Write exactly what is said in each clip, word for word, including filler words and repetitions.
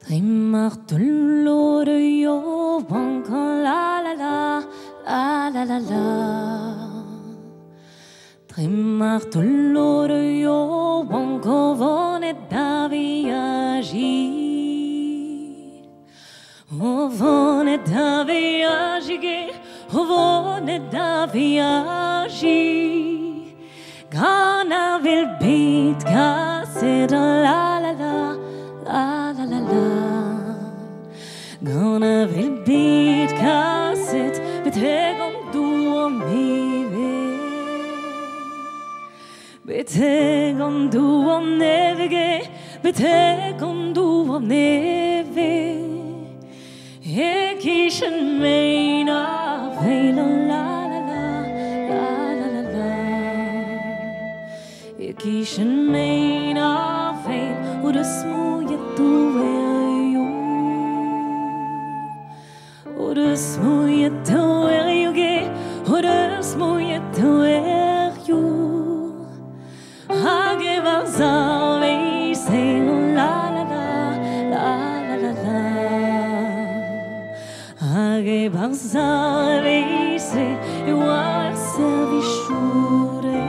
Rimmer tullor yo wanka la la la la la la la. Rimmer tullor yo wanka vonet da viaggi. O vonet da viaggi, o vonet da viaggi. Gana vill bit kasseta la la la. La la la la. Gonna vill bit kasset beteg om du om ni vill. Beteg om du om nevige, beteg om du om neve. Jeg ikke mener feil la la la la la la la. Jeg ikke mener feil og det små du er jo. Og det små du er jo ge, og det små du er jo. Hage var salve seg la la la la la la. Hage var salve seg jo er servisjores.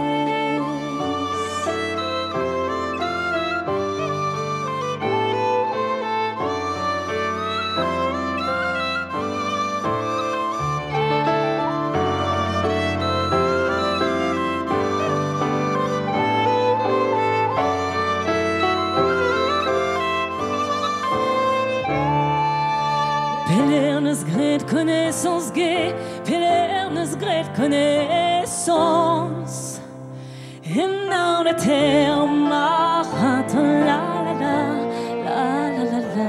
Pelernes gré de connaissance gay, Pelernes gré de connaissance. Et dans le terme, la la la la la la la.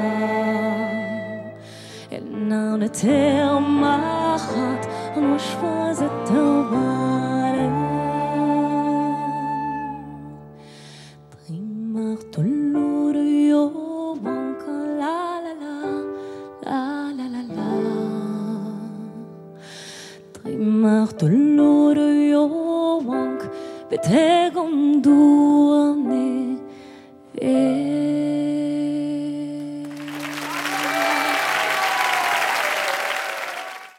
Et dans le terme, on va choisir de voir. Trimmer tullor yo wanka la la la. La la la la. Trimmer tullor yo wank beteg om du om ne